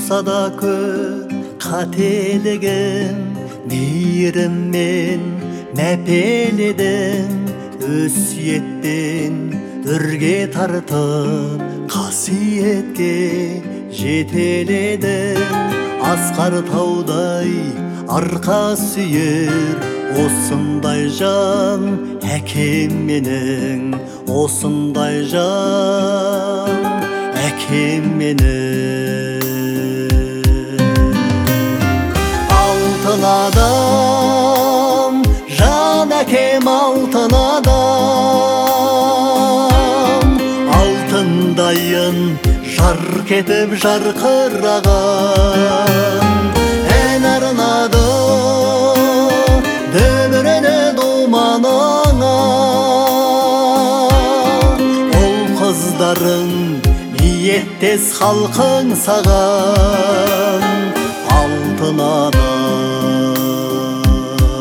болса да көп қателігім, мейіріммен мәпеледің, өсиеттен үрге тартып қасиетке жетеледің. Асқар таудай арқа сүйер осындай жан әкем менің, осындай жан әкем менің. Алтын адам, жан әкем алтын адам, алтындайын жарқ етіп жарқыраған. Ән арнады дөбірені думаныңа, ол қыздарың ниеттес халқың саған. Алтын адам,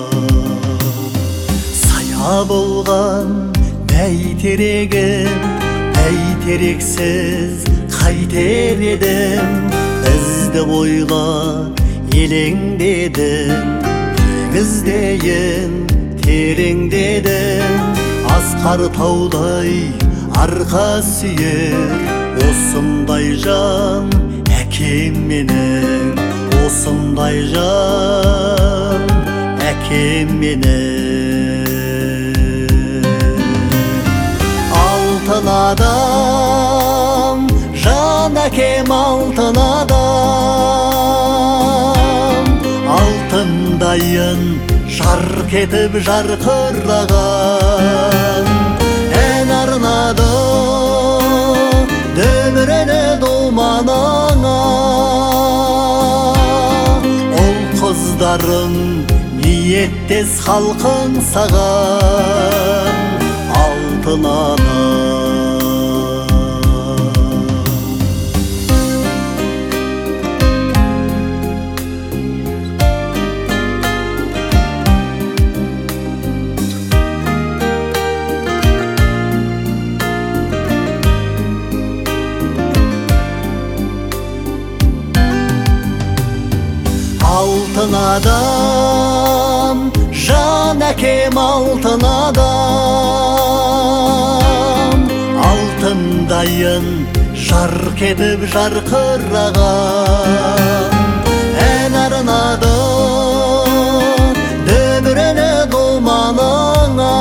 сая болған бәйтерегім, бәйтерексіз қайтер едім. Бізді ойлап елеңдедім, теңіздейін тереңдедім. Асқар таудай арқа сүйер осындай жан әкем менің, осындай жан әкем менің. Алтын адам, жан әкем алтын адам, алтындайын жарқ етіп жарқыраған. Ән арнады дөбірені думаныңа, ол қыздарың ниеттес халқың саған. Алтын адам. Алтын адам, жан әкем алтын адам, алтындайын жарқ етіп жарқыраған. Ән арнады дөбірені думаныңа,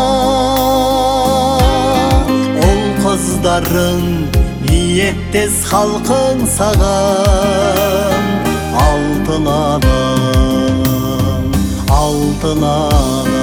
ол қыздарың ниеттес халқың саған. Алтын адам, алтын адам.